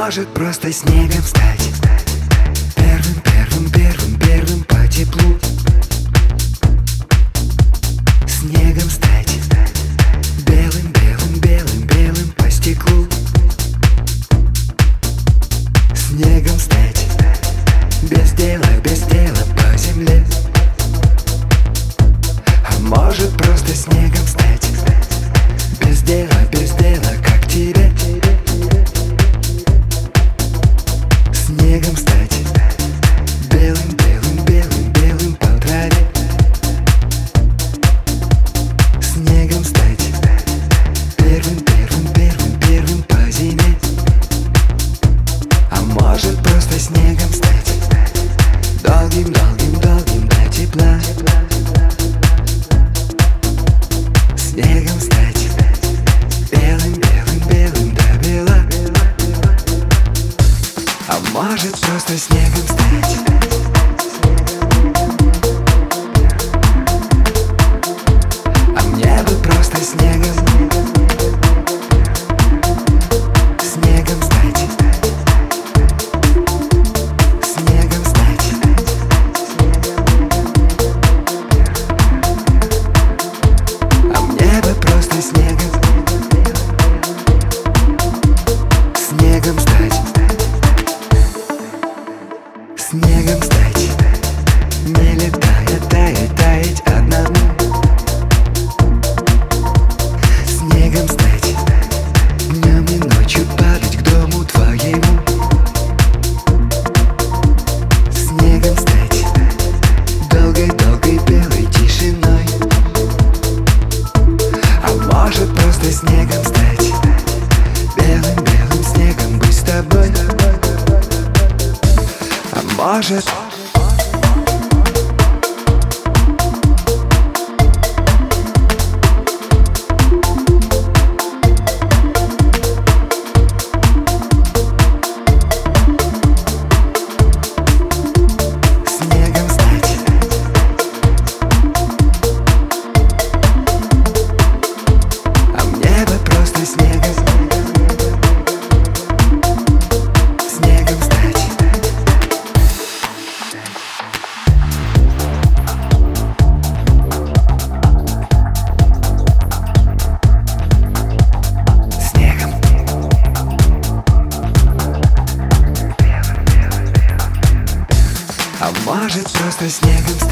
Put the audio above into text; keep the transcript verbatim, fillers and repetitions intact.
может просто снегом стать. Первым, первым, первым, первым по теплу. Снегом стать. Белым, белым, белым, белым по стеклу. Снегом стать. Без дела, без дела по земле. А может просто снегом стать. Без дела, без дела, как тебе. Снегом стать. Белым, белым, белым, белым по траве. Снегом стать. Первым, первым, первым, первым по зиме. А может просто снегом стать. Долгим, долгим, долгим до тепла. Снегом стать. Белым, белым, белым до бела. А может просто снегом стать. А мне бы просто снегом. Снегом стать. Снегом стать. А мне бы просто снегом. Снегом стать. Снегом стать. Не летая, таять, таять одному. Снегом стать. Днем и ночью падать к дому твоему. Снегом стать. Долгой-долгой белой тишиной. А может просто снегом стать. Белым-белым снегом быть с тобой. А может снегом стать. А мне бы просто снегом. Снегом стать. Снегом. А может просто снегом стать.